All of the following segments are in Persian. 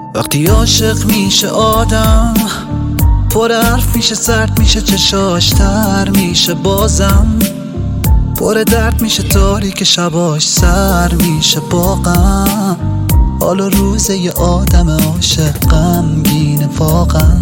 وقتی عاشق میشه آدم پر حرف میشه، سرد میشه، چشاش تر میشه، بازم پر درد میشه، تاریک شباش سر میشه با غم. حالا روز یه آدم عاشق غمگینه واقعا.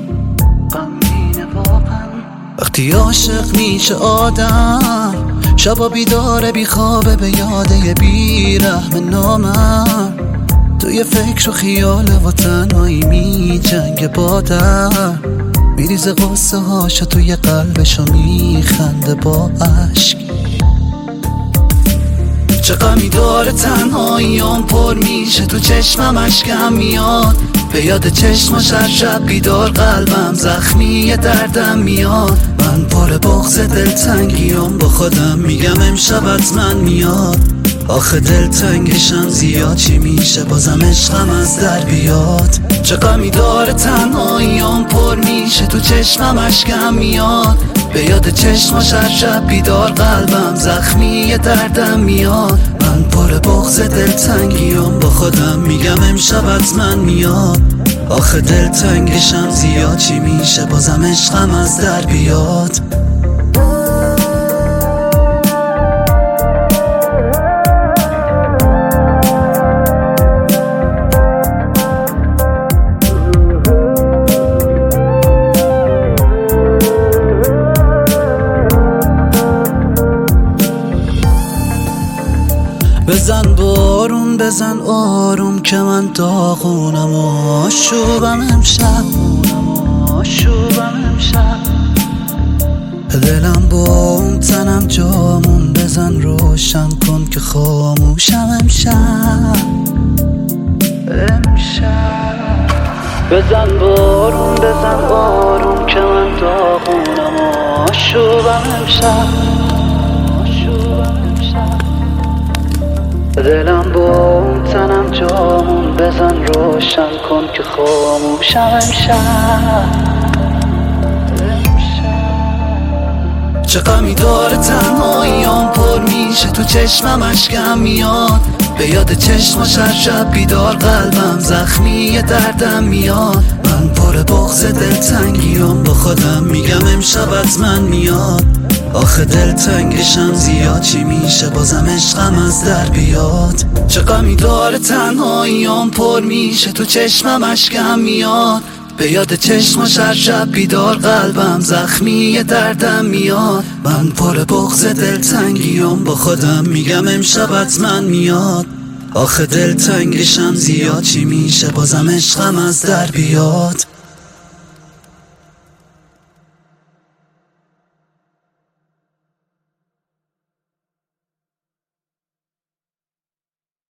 وقتی عاشق میشه آدم شبا بیداره بیخوابه به یاده بیرحم نامم، توی فکر و خیاله و تنهایی می جنگ با در، میریزه غصه هاشو توی قلبشو میخنده با عشق. چه غمی داره تنهاییام پر میشه، تو چشمم اشکم میاد، به یاد چشماش هر شب بیدار قلبم زخمی دردم میاد. من پر بغض دلتنگیام با خودم میگم امشب حتما میاد، آخه دلتنگشم زیاد چی میشه بازم عشقم از در بیاد. چه غمی داره تنهاییام پر میشه، تو چشمم اشکم میاد، به یاد چشماش هر شب بیدار قلبم زخمی دردم میاد. من پر بغض دلتنگیام با خودم میگم امشب حتما میاد، آخه دلتنگشم زیاد چی میشه بازم عشقم از در بیاد. بزن بارون بزن آروم که من داغونم و آشوبم امشب، دلم با اون تنم جامون، بزن روشن کن که خاموشم امشب. بزن بارون بزن آروم که من داغونم و آشوبم امشب، دلم با اون تنم جامون، بزن روشن کن که خاموشم امشب. چه غمی داره تنهاییام پر میشه، تو چشمم اشکم میاد، به یاد چشماش هر شب بیدار قلبم زخمی دردم میاد. من پر بغض دلتنگیام با خودم میگم امشب حتما میاد، آخه دلتنگشم زیاد چی میشه بازم عشقم از در بیاد. چه غمی داره تنهاییام پر میشه، تو چشمم اشکم میاد، به یاد چشماش هر شب بیدار قلبم زخمی دردم میاد. من پر بغض دلتنگیام با خودم میگم امشب حتما میاد، آخه دلتنگشم زیاد چی میشه بازم عشقم از در بیاد.